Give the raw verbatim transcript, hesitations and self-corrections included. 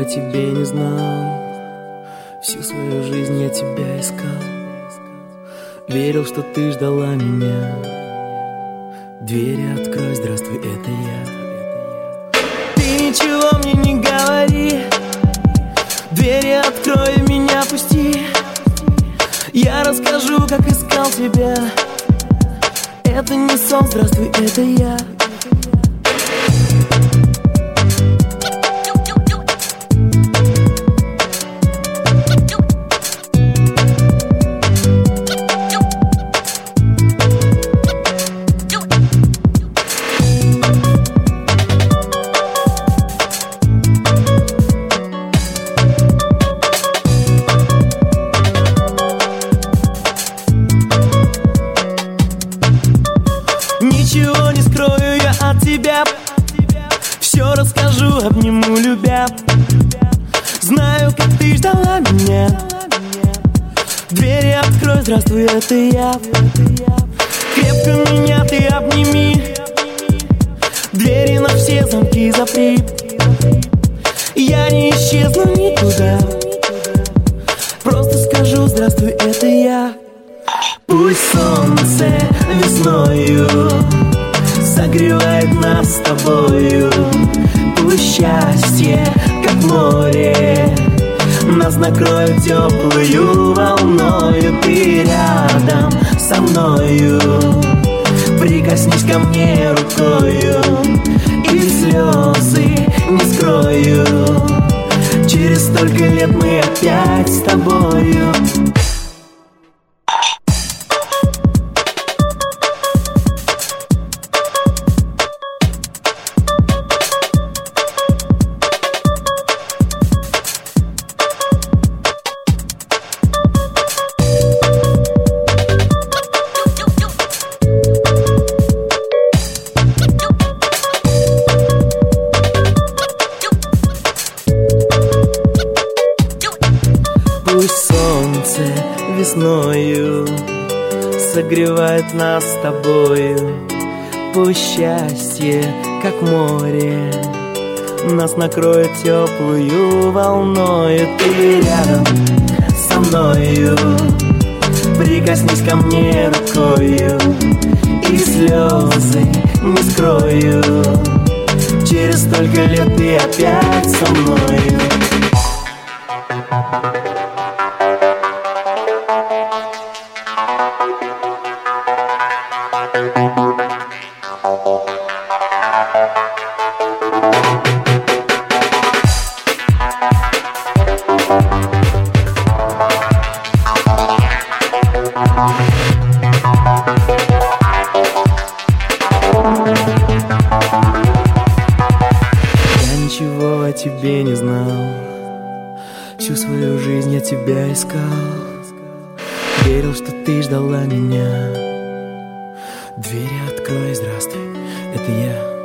тебе не знал. Всю свою жизнь я тебя искал. Верил, что ты ждала меня. Двери открой, здравствуй, это я. Ты ничего мне не говори. Двери открой, меня пусти. Я расскажу, как искал тебя. Это не сон, здравствуй, это я. Ничего не скрою я от тебя. Все расскажу, обниму, любя. Знаю, как ты ждала меня. Двери открой, здравствуй, это я. Крепко меня ты обними. Двери на все замки запри. Я не исчезну никуда. Просто скажу, здравствуй, это я. Пусть солнце весною согревает нас с тобою. Пусть счастье, как море, нас накроет теплую волною. Ты рядом со мною, прикоснись ко мне рукою, и слезы не скрою. Через столько лет мы опять с тобою. Пусть солнце весною согревает нас с тобою. Пусть счастье, как море, нас накроет теплую волною. Ты рядом со мною, прикоснись ко мне рукою, и слезы не скрою. Через столько лет ты опять со мною. Я ничего о тебе не знал. Всю свою жизнь я тебя искал. Верил, что ты ждала меня. Двери открой, здравствуй, это я.